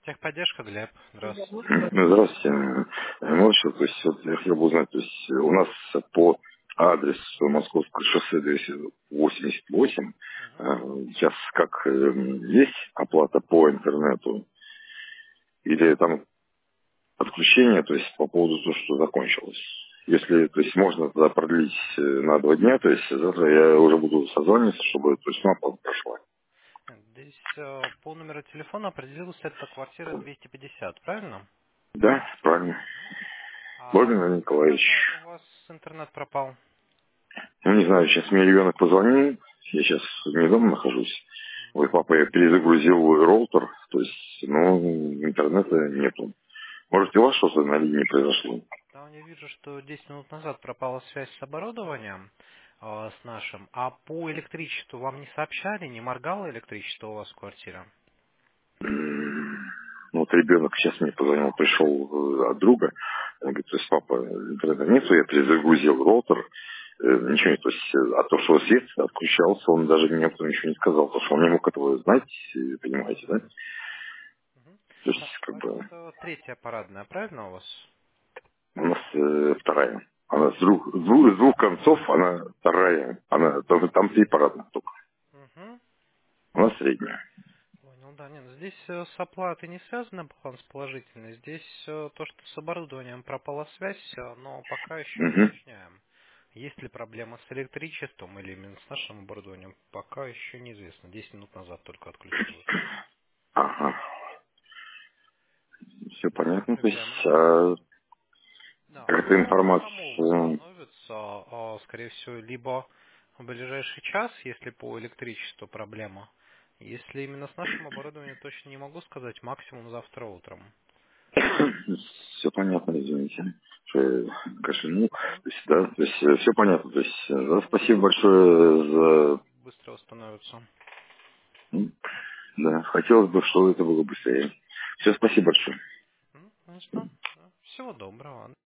Техподдержка, Глеб. Здравствуйте. Здравствуйте. Младший, то есть вот я хотел бы узнать, то есть у нас по адресу Московского шоссе 288 Мгм. сейчас как есть оплата по интернету или там отключение, то есть по поводу того, что закончилось. Если, то есть можно тогда продлить на 2 дня, то есть завтра я уже буду созваниваться, чтобы, то есть, ну, оплата прошла. Здесь по номеру телефона определилась это квартира 250, правильно? Да, правильно. А Владимир когда Николаевич. же у вас интернет пропал? Ну, не знаю, сейчас мне ребенок позвонил, я сейчас не дома нахожусь. Ой, папа, я перезагрузил роутер, то есть, ну, интернета нету. Может, и у вас что-то на линии произошло? Там я вижу, что 10 минут назад пропала связь с оборудованием, с нашим. А по электричеству вам не сообщали, не моргало электричество у вас в квартире? Ну, вот ребенок сейчас мне позвонил, пришел от друга, он говорит, то есть, папа, интернета нету, я перезагрузил роутер, ничего нет, то есть, а то, что свет отключался, он даже мне об этом ничего не сказал, потому что он не мог этого знать, понимаете, да? Мгм. Мгм. То Так, есть, у как вас бы, третья парадная, правильно у вас? у нас вторая. Она с двух концов, она вторая. Она, там 3 парадных только. Угу. У нас средняя. Понял, да, нет, здесь с оплатой не связано баланс положительный. Здесь то, что с оборудованием пропала связь, но пока еще не Угу. уточняем. Есть ли проблема с электричеством или именно с нашим оборудованием, пока еще неизвестно. 10 минут назад только отключилось. Ага. Все понятно. То Проверяем. есть, Да, эта оно само информация... восстановится, скорее всего, либо в ближайший час, если по электричеству проблема. Если именно с нашим оборудованием, точно не могу сказать, максимум завтра утром. Все понятно, извините. Что я кашлянул. Мгм. То есть, да, то есть, все понятно. То есть, да, спасибо Ничего, большое за... быстро восстановится. Да, хотелось бы, чтобы это было быстрее. Все, спасибо большое. Ну что, всего доброго.